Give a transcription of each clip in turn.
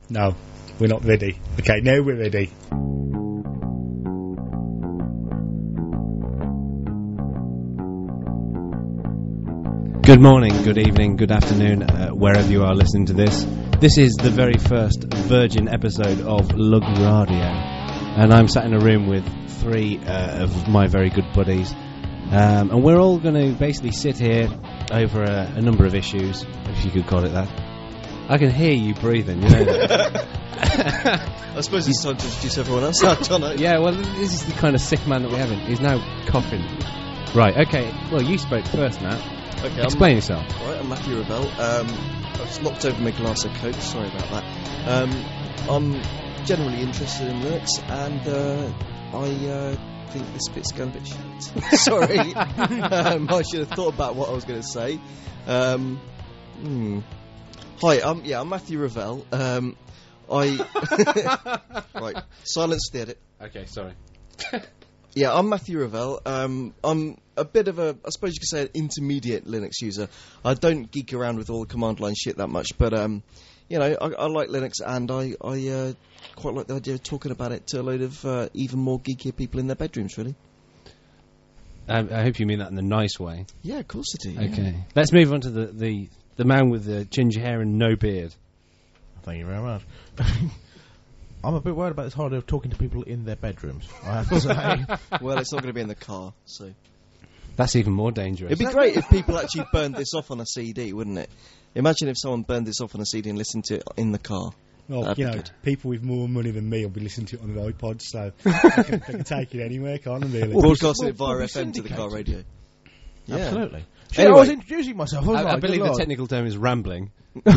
No, we're not ready. Okay, now we're ready. Good morning, good evening, good afternoon, wherever you are listening to this. This is the very first Virgin episode of Lug Radio, and I'm sat in a room with three of my very good buddies, and we're all going to basically sit here over a number of issues, if you could call it that. I can hear you breathing, you know that. I suppose it's time to introduce everyone else now, John. Yeah, well, this is the kind of sick man that we have in. He's now coughing. Right, okay, well, you spoke first, Matt. Okay, explain yourself. Right, I'm Matthew Ravel. I've just knocked over my glass of Coke, sorry about that. I'm generally interested in Linux, and I think this bit's going a bit shit. Sorry. I should have thought about what I was going to say. Hi, I'm Matthew Ravel. Right, silence the edit. Okay, sorry. Yeah, I'm Matthew Ravel. I'm a bit of a, I suppose you could say, an intermediate Linux user. I don't geek around with all the command line shit that much, but you know, I like Linux, and I quite like the idea of talking about it to a load of even more geekier people in their bedrooms, really. I hope you mean that in the nice way. Yeah, of course I do. Okay, yeah. let's move on to the man with the ginger hair and no beard. Thank you very much. I'm a bit worried about this holiday of talking to people in their bedrooms, I have to say. Well, it's not going to be in the car, so... That's even more dangerous. It'd be great if people actually burned this off on a CD, wouldn't it? Imagine if someone burned this off on a CD and listened to it in the car. Well, That'd you be know, good. people with more money than me will be listening to it on an iPod, so they can take it anywhere, can't they, really? Broadcasting it via FM to the car radio. Yeah. Absolutely. Anyway. I was introducing myself. I believe the technical term is rambling.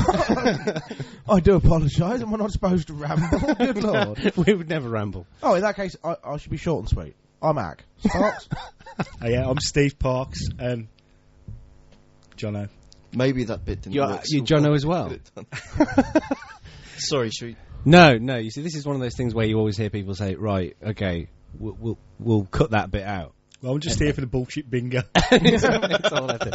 I do apologise. Am I not supposed to ramble? Good lord. We would never ramble. Oh, in that case, I should be short and sweet. I'm Ack. Sparks? Oh, yeah, I'm Steve Parks. Jono. Maybe that bit didn't work. You Jono as well? Sorry, should we... No, you see, this is one of those things where you always hear people say, right, okay, we'll cut that bit out. Well, I'm just here for the bullshit bingo. It's all I think.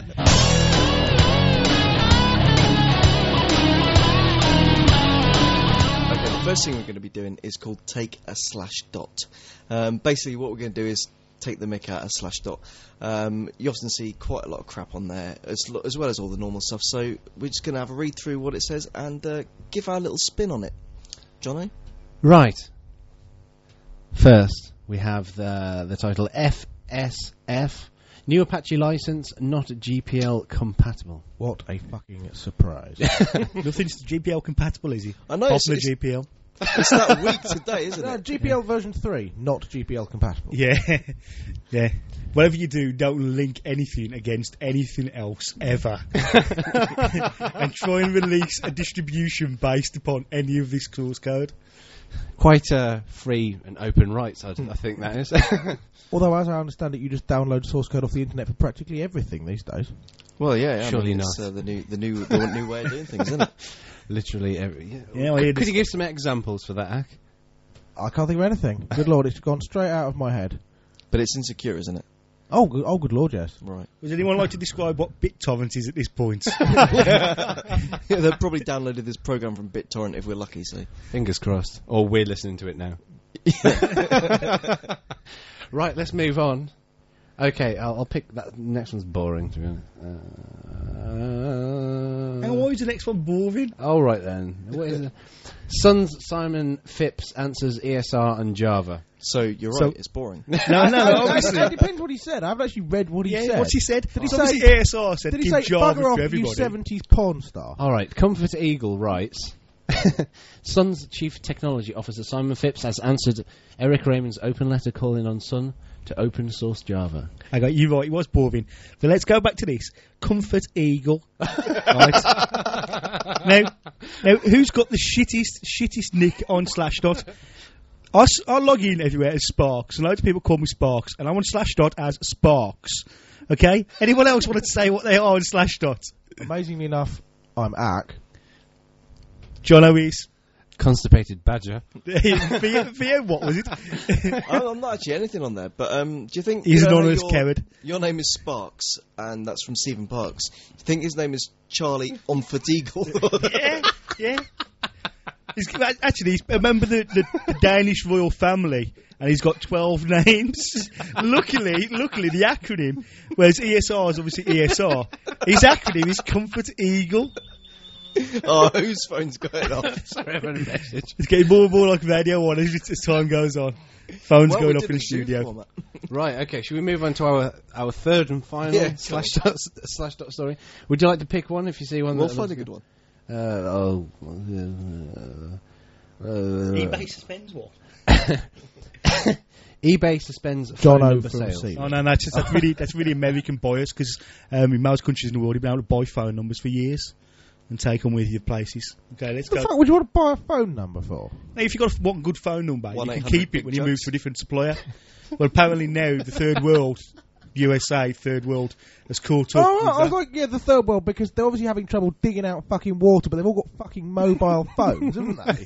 Okay, the first thing we're going to be doing is called Take a Slash Dot. Basically, what we're going to do is take the mick out of slash dot. You often see quite a lot of crap on there, as well as all the normal stuff, so we're just going to have a read through what it says and give our little spin on it. Johnny? Right. First, we have the title FSF. New Apache license, not GPL compatible. What a fucking surprise. Nothing's GPL compatible, is he? I know, Popular GPL. It's that week today, isn't it? GPL version 3, not GPL compatible. Yeah. Yeah. Whatever you do, don't link anything against anything else, ever. And try and release a distribution based upon any of this source code. Quite free and open rights, I think that is. Although, as I understand it, you just download source code off the internet for practically everything these days. Well, yeah. Surely it's, not. the new way of doing things, isn't it? Literally every... Yeah, I hear could this. you give some examples for that, Ack? I can't think of anything. Good lord, it's gone straight out of my head. But it's insecure, isn't it? Oh, good lord, yes. Right. Would anyone like to describe what BitTorrent is at this point? Yeah, they've probably downloaded this program from BitTorrent if we're lucky, so... Fingers crossed. Or we're listening to it now. Right, let's move on. Okay, I'll pick that. Next one's boring, to be honest. Hang on, why is the next one boring? All right then. What is it? Sons Simon Phipps answers ESR and Java. So, you're right, it's boring. No, obviously. It depends what he said. I haven't actually read what he said. What's he said? Did he So say obviously ASR said Did he give say Java bugger off, to you everybody. 70s porn star? All right. Comfort Eagle writes, Sun's Chief Technology Officer Simon Phipps has answered Eric Raymond's open letter calling on Sun to open source Java. I got you right, it was boring. But let's go back to this. Comfort Eagle. Right. Now, who's got the shittest nick on Slashdot? I log in everywhere as Sparks, and loads of people call me Sparks, and I'm on Slashdot as Sparks. Okay? Anyone else want to say what they are on Slashdot? Amazingly enough, I'm Ack. Jono is... Constipated Badger. For you, what was it? I'm not actually anything on there, but do you think... He's you an know, honest coward. Your name is Sparks, and that's from Stephen Parks. You think his name is Charlie on Fatigue? Yeah. Actually, remember the Danish royal family, and he's got 12 names. Luckily, the acronym, whereas ESR is obviously ESR, his acronym is Comfort Eagle. Oh, whose phone's going off? Sorry, I've had a message. It's getting more and more like Radio 1 as time goes on. Phones Well, going we off did in the a shoot studio. format. Right, okay, should we move on to our third and final Yeah, slash dot story? Would you like to pick one if you see one? We'll that find a looks good one. eBay suspends what? eBay suspends John phone number from sales. Sea. Oh no, that's really American bias because in most countries in the world you've been able to buy phone numbers for years and take them with you places. Okay, let's What go. the fuck would you want to buy a phone number for? Now, if you've got one good phone number, you can 1-800 keep it big when you move jokes. to a different supplier. Well, apparently now the third world, USA, third world, has caught up. Oh, with I was that. like, yeah, the third world, because they're obviously having trouble digging out fucking water, but they've all got fucking mobile phones, haven't they?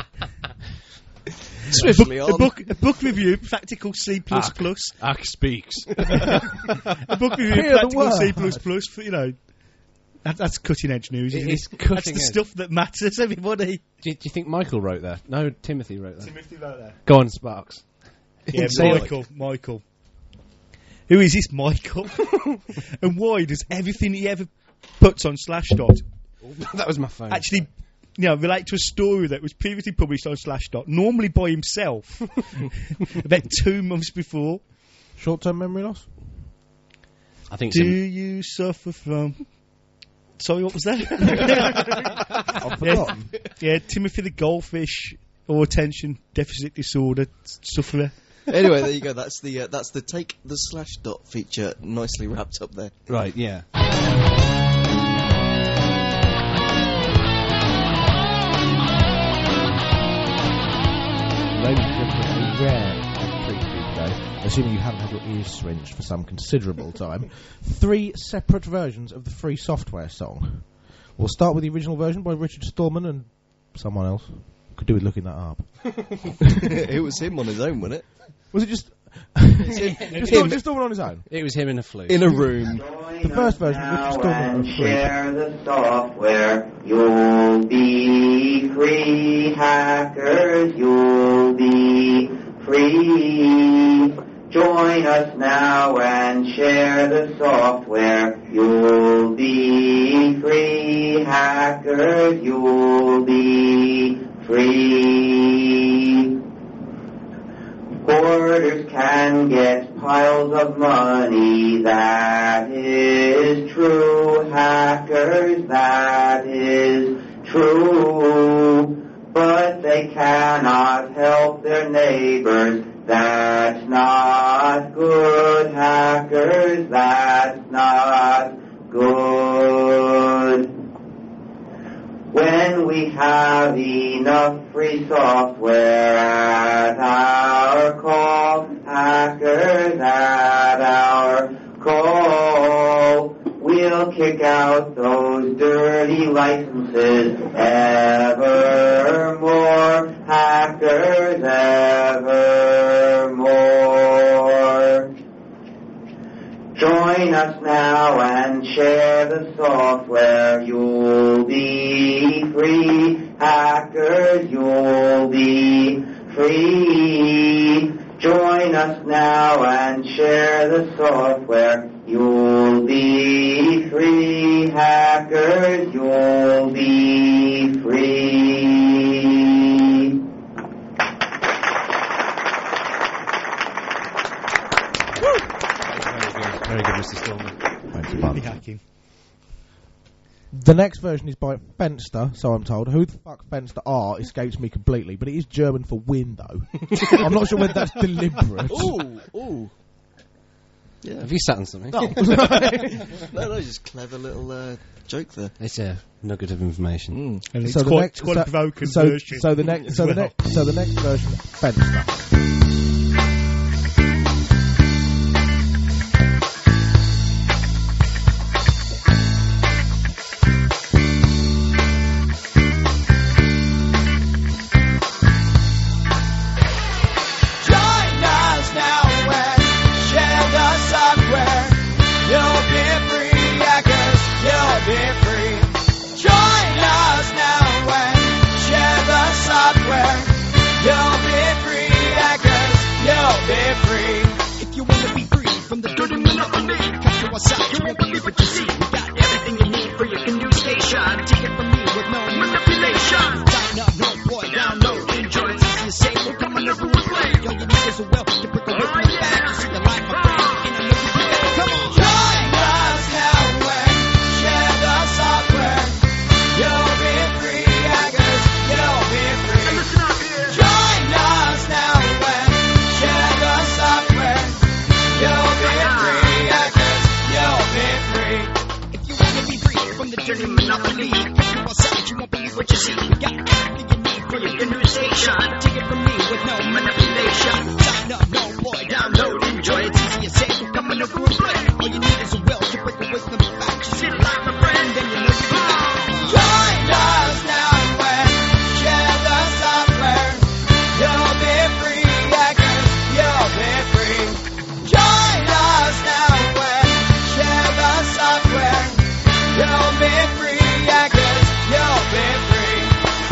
Swiftly a on. book review, practical C++. Ark speaks. A book review, Hear the practical C++. word. For, that's cutting edge news. It Isn't is it? cutting That's the edge. stuff that matters, everybody. Do you think Michael wrote that? No, Timothy wrote that. Timothy wrote that. Go on, Sparks. Yeah, Say it. Michael. Who is this Michael? And why does everything he ever puts on Slashdot That was my phone. actually, relate to a story that was previously published on Slashdot, normally by himself, about 2 months before? Short-term memory loss? I think Do so. you suffer from... Sorry, what was that? I've forgotten. Yeah, Timothy the Goldfish, or attention deficit disorder sufferer. Anyway, there you go. That's the take the Slashdot feature nicely wrapped up there. Right, yeah. Ladies and gentlemen, a rare treat for you today, assuming you haven't had your ears syringed for some considerable time. 3 separate versions of the free software song. We'll start with the original version by Richard Stallman and someone else. Could do with looking that up. It was him on his own, wasn't it? Was it just... just Stallman on his own? It was him in a flute. In a room. The first version, Richard Stallman and was free. share the software. You'll be free, hackers. You'll be free. Join us now and share the software. You'll be free, hackers. You'll be free. Hoarders can get piles of money, that is true. Hackers, that is true. But they cannot help their neighbors, that's not good. Hackers, that's not good. When we have enough free software at our call, hackers at our call, we'll kick out those dirty licenses evermore, hackers evermore. Join us now and share the software. You'll be free, hackers. You'll be free. Join us now and share the software. You'll be free, hackers. You'll be free. Very good, Mr. Stallman. Thanks, Really Bud. hacking. The next version is by Fenster, so I'm told. Who the fuck Fenster are escapes me completely, but it is German for window. I'm not sure whether that's deliberate. Ooh. Yeah. Have you sat on something? No, just clever little joke there. It's a nugget of information. And it's So the quite, next- quite a so- provoking So version. the next as version, Fenster. Join us now and share the software. You'll be free, hackers. You'll be free. Join us now and share the pick a new station. Take it from me with no manipulation. Sign up, no boy, download, enjoy. It's easy as safe, come in a group play. All you need is a will to break away from the back. Just sit like my friend, then you know you can. Join us now and when share the software. You'll be free, hackers, you'll be free. Join us now and when share the software. You'll be free, hackers, you'll be free.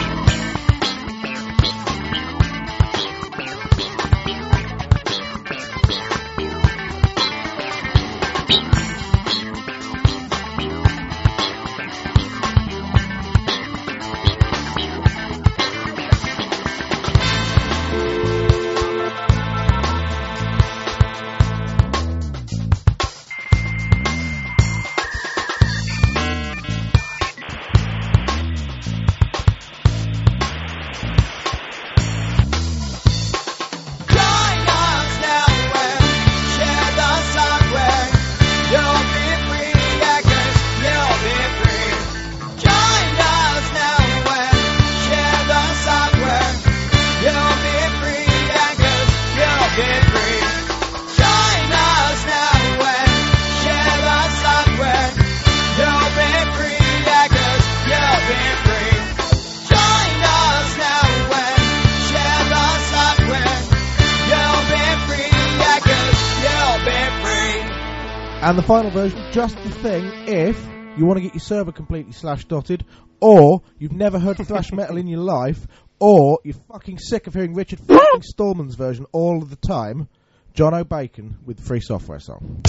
Join us now and share the software. You'll be free, hackers, you'll be free. Join us now and share the software. You'll be free, hackers, you'll be free. Join us now and share the software. You'll be free, hackers, you'll be free. Join us now and share the software. You'll be free, hackers, you'll be free. And the final version, just the thing if you want to get your server completely /dotted, or you've never heard thrash metal in your life, or you're fucking sick of hearing Richard fucking Stallman's version all of the time. John O'Bacon with the Free Software song.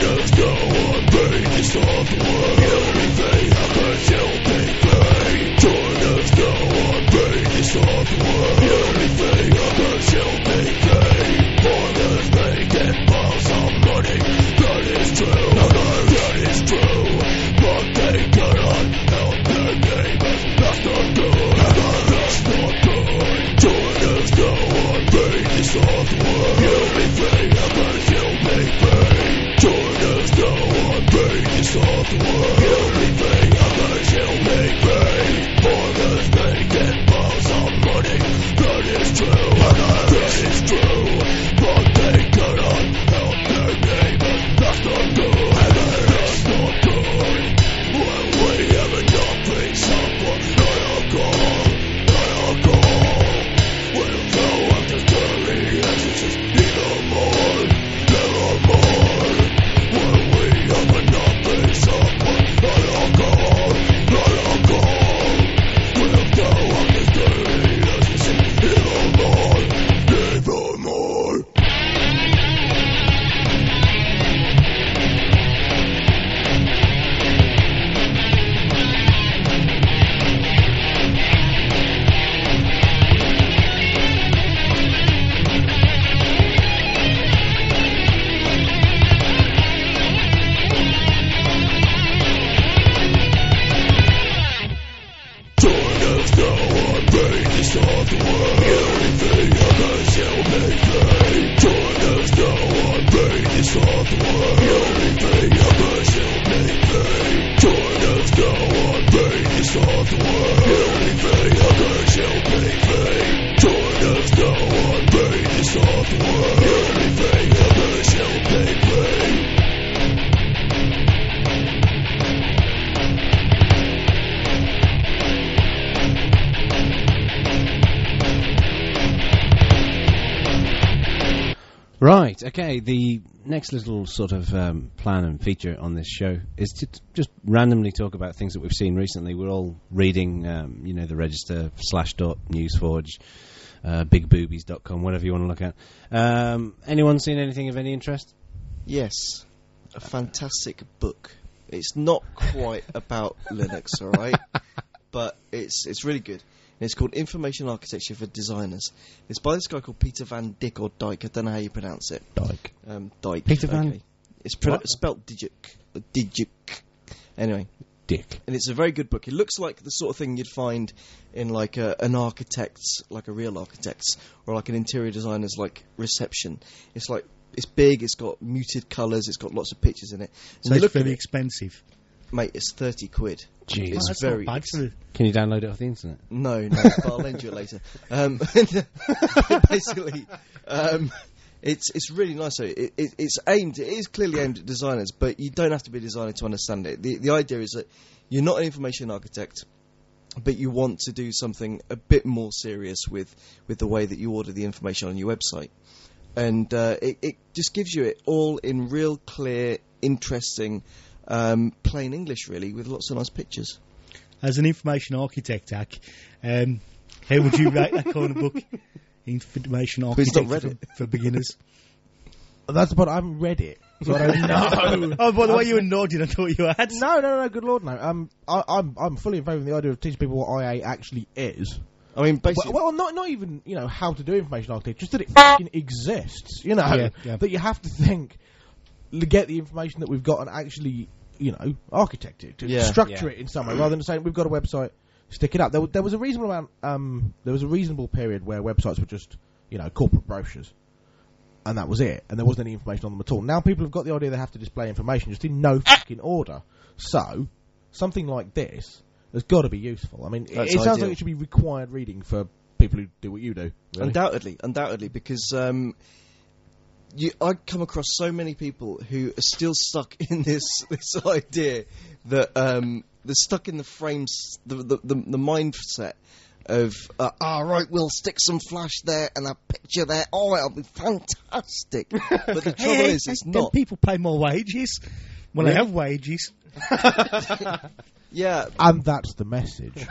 Right, okay, the next little sort of plan and feature on this show is to just randomly talk about things that we've seen recently. We're all reading, the Register, Slashdot, Newsforge, bigboobies.com, whatever you want to look at. Anyone seen anything of any interest? Yes, a fantastic book. It's not quite about Linux, all right, but it's really good. It's called Information Architecture for Designers. It's by this guy called Peter Van Dyck or Dyke. I don't know how you pronounce it. Dyke. Dyke. Peter Van- It's spelt Dijuk. Anyway. Dick. And it's a very good book. It looks like the sort of thing you'd find in like an architect's, like a real architect's, or like an interior designer's like reception. It's like, it's big, it's got muted colours, it's got lots of pictures in it. So it's very expensive. mate, it's 30 quid. Jeez. It's That's very. not bad for Can you download it off the internet? No, but I'll lend you it later. Basically, it's really nice. So it is clearly aimed at designers, but you don't have to be a designer to understand it. The idea is that you're not an information architect, but you want to do something a bit more serious with the way that you order the information on your website. And it just gives you it all in real clear, interesting, plain English, really, with lots of nice pictures. As an information architect, Hack, how would you rate that kind of book? Information Who's not architect read for beginners. That's the point. I haven't read it, so I don't know. Oh, by the way, you were nodding. I thought you had. No. Good lord, no. I'm fully in favour of the idea of teaching people what IA actually is. I mean, basically, Well, not even how to do information architecture, just that it fucking exists. Yeah. That you have to think, get the information that we've got and actually architect it, to structure it in some way, rather than saying we've got a website, stick it up. There was a reasonable amount. There was a reasonable period where websites were just corporate brochures, and that was it, and there wasn't any information on them at all. Now people have got the idea they have to display information just in no fucking order. So something like this has got to be useful. I mean, it sounds ideal. like it should be required reading for people who do what you do. Really. Undoubtedly, because I come across so many people who are still stuck in this idea that they're stuck in the frames, the mindset of right, we'll stick some flash there and a picture there. Oh, it'll be fantastic. But the trouble is, it's not. People pay more wages. Well, Really? they have wages. Yeah. And that's the message.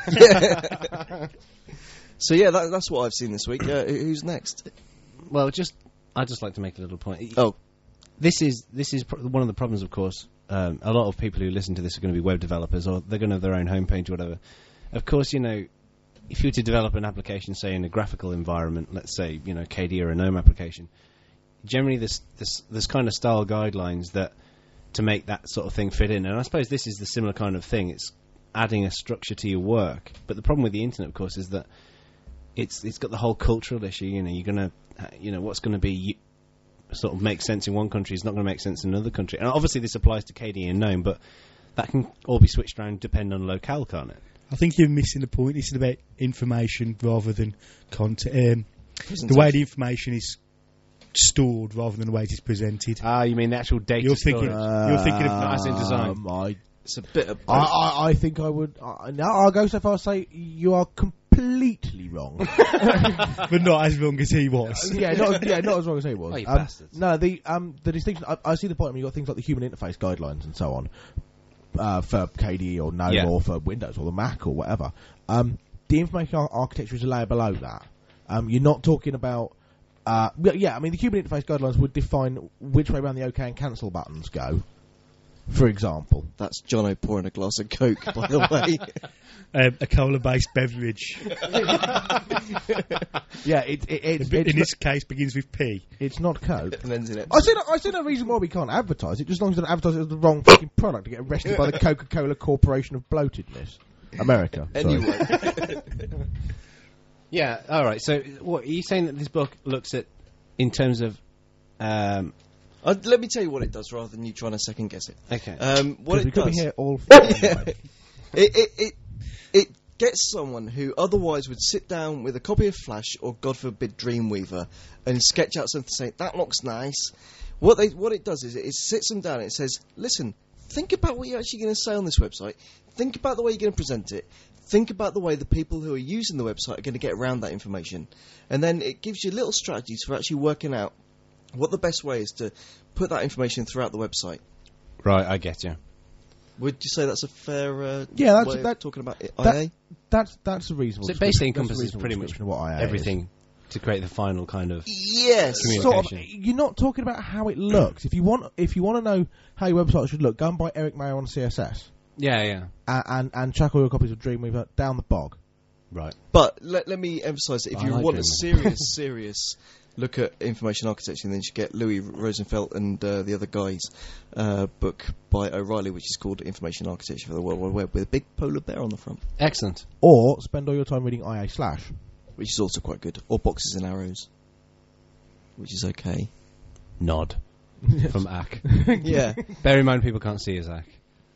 So yeah, that's what I've seen this week. Who's next? Well, I'd just like to make a little point. Oh. This is one of the problems, of course. A lot of people who listen to this are going to be web developers, or they're going to have their own homepage or whatever. Of course, if you were to develop an application, say in a graphical environment, let's say KDE or a GNOME application, generally there's kind of style guidelines that to make that sort of thing fit in. And I suppose this is the similar kind of thing. It's adding a structure to your work. But the problem with the internet, of course, is that it's got the whole cultural issue. You're gonna, what's going to be sort of make sense in one country is not going to make sense in another country. And obviously this applies to KDE and GNOME, but that can all be switched around depending on locale, can't it? I think you're missing the point. It's about information rather than content. The way the information is stored rather than the way it is presented. Ah, you mean the actual data You're thinking of not as in design. It's a bit of. I think I would. I'll go so far as say you are completely wrong. But not as wrong as he was. not as wrong as he was. Oh, you bastards. No, the distinction. I see the point. I mean, you've got things like the human interface guidelines and so on for KDE or GNOME or for Windows or the Mac or whatever. The information architecture is a layer below that. You're not talking about. I mean, the human interface guidelines would define which way around the OK and cancel buttons go. For example, That's Jono pouring a glass of Coke, by the way. A cola-based beverage. yeah, In this case, begins with P. it's not Coke. And ends in it. I see no reason why we can't advertise it, just as long as we don't advertise it as the wrong fucking product to get arrested by the Coca-Cola Corporation of Bloatedness. America. sorry. Anyway. Yeah, all right. So, what are you saying that this book looks at in terms of? Let me tell you what it does, rather than you trying to second guess it. Okay. What 'Cause we it could be does, here all fucking way. it gets someone who otherwise would sit down with a copy of Flash or, God forbid, Dreamweaver and sketch out something, saying that looks nice. What it does is it sits them down and it says, listen, think about what you're actually going to say on this website. Think about the way you're going to present it. Think about the way the people who are using the website are going to get around that information. And then it gives you little strategies for actually working out what the best way is to put that information throughout the website. Right, I get you. Would you say that's a fair Yeah, way that's of talking about it, that- IA? That's a reasonable. So it basically description. That's a encompasses reasonable pretty much description of what IA is. everything to create the final kind of. Yes. Communication. Sort of, you're not talking about how it looks. If you want to know how your website should look, go and buy Eric Mayer on CSS Yeah. and chuck all your copies of Dreamweaver down the bog. Right. But let me emphasise that if I you like want a Dreamweaver. serious look at information architecture, then you should get Louis Rosenfeld and the other guys' book by O'Reilly, which is called Information Architecture for the World Wide Web, with a big polar bear on the front, Excellent. Or spend all your time reading IA/. which is also quite good. Or Boxes and Arrows, which is okay. Nod from Ack. Yeah. Bear in mind, people can't see his Ack.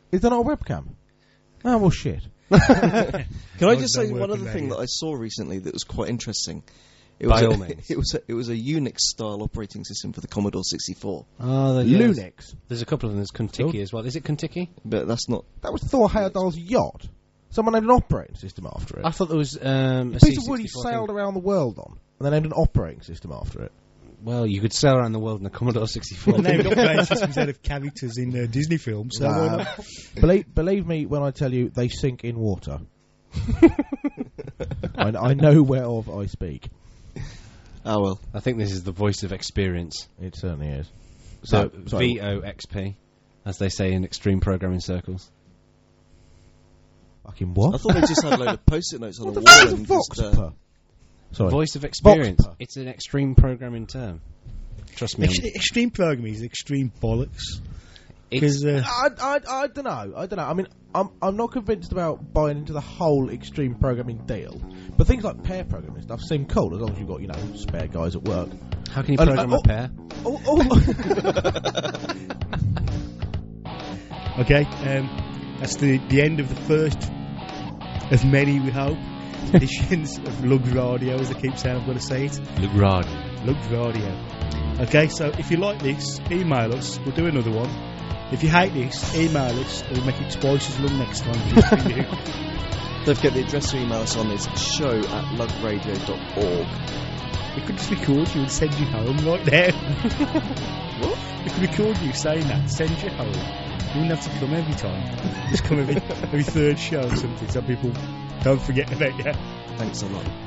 Is that not a webcam? Oh, well, shit. Can I How's just that say one working other there, thing yeah? that I saw recently that was quite interesting? It By was all means. It was a Unix-style operating system for the Commodore 64. Oh, Lunix. There's a couple of them. There's Contiki as well. Is it Contiki? But that's not... That was Thor Heyerdahl's yacht. Someone named an operating system after it. I thought there was A a piece of wood he C64 sailed thing. around the world on, and they named an operating system after it. Well, you could sail around the world in a Commodore 64. They named operating systems out of characters in Disney films. So why not? Believe me when I tell you, they sink in water. I know whereof I speak. Oh, well. I think this is the voice of experience. It certainly is. So, sorry. VOXP, as they say in extreme programming circles. Fucking I what? thought they just had a load of post-it notes on What the the wall. fuck is a and just, Voxper? Sorry. Voice of experience. Voxper. It's an extreme programming term. Trust me. Extreme programming is extreme bollocks. It's, Because I don't know. I mean, I'm not convinced about buying into the whole extreme programming deal. But things like pair programming stuff seem cool as long as you've got, spare guys at work. how can you and- program oh, a pair? okay, that's the end of the first of many, we hope, editions of Lug Radio, as I keep saying. I'm going to say it. Lugrad. Lug Radio. Okay, so if you like this, email us. We'll do another one. If you hate this, email us. We'll make it twice as long next time just for you. Don't forget the address to email us on is show@lugradio.org. We could just record you and send you home right there. What? We could record you saying that, send you home. You wouldn't have to come every time. Just come every third show or something, so people don't forget about you. Thanks a lot.